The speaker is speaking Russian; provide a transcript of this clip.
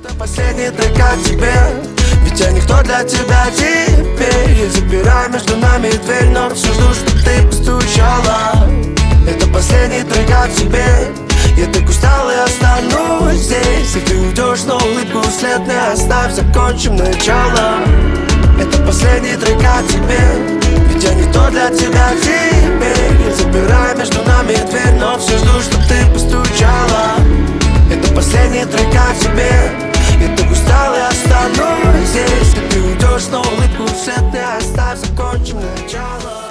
Это последний трек от тебе, ведь я никто для тебя теперь. Я запираю между нами дверь, но все жду, чтоб ты постучала. Это последний трек от тебе, я так устал и останусь здесь. И ты уйдешь, но улыбку вслед не оставь, закончим начало. Это последний трек от тебе, ведь я никто для тебя теперь. Я запираю между нами дверь, но все жду, чтоб ты постучала. Это последний трек от тебе, я так устал и останусь здесь. И ты уйдешь, но улыбку вслед не оставь, закончим начало.